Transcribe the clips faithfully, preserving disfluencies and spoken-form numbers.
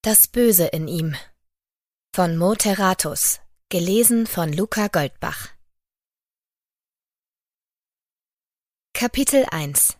Das Böse in ihm von Mo Terratus, gelesen von Luca Goldbach. Kapitel eins.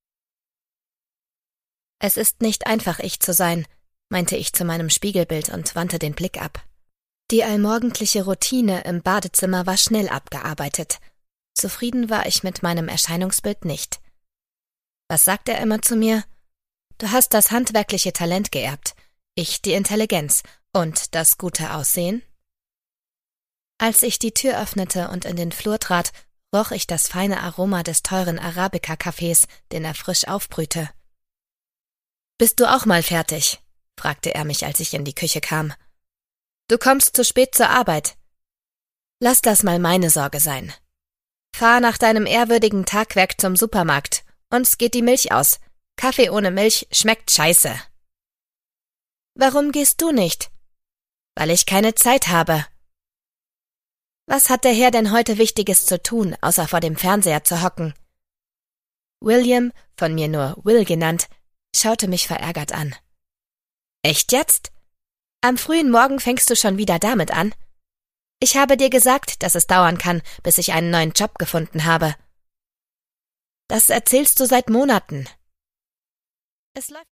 Es ist nicht einfach, ich zu sein, meinte ich zu meinem Spiegelbild und wandte den Blick ab. Die allmorgendliche Routine im Badezimmer war schnell abgearbeitet. Zufrieden war ich mit meinem Erscheinungsbild nicht. Was sagt er immer zu mir? Du hast das handwerkliche Talent geerbt, ich die Intelligenz und das gute Aussehen? Als ich die Tür öffnete und in den Flur trat, roch ich das feine Aroma des teuren Arabica-Kaffees, den er frisch aufbrühte. »Bist du auch mal fertig?« fragte er mich, als ich in die Küche kam. »Du kommst zu spät zur Arbeit. Lass das mal meine Sorge sein. Fahr nach deinem ehrwürdigen Tagwerk zum Supermarkt. Uns geht die Milch aus. Kaffee ohne Milch schmeckt scheiße.« »Warum gehst du nicht?« »Weil ich keine Zeit habe.« »Was hat der Herr denn heute Wichtiges zu tun, außer vor dem Fernseher zu hocken?« William, von mir nur Will genannt, schaute mich verärgert an. »Echt jetzt? Am frühen Morgen fängst du schon wieder damit an? Ich habe dir gesagt, dass es dauern kann, bis ich einen neuen Job gefunden habe.« »Das erzählst du seit Monaten.« »Es läuft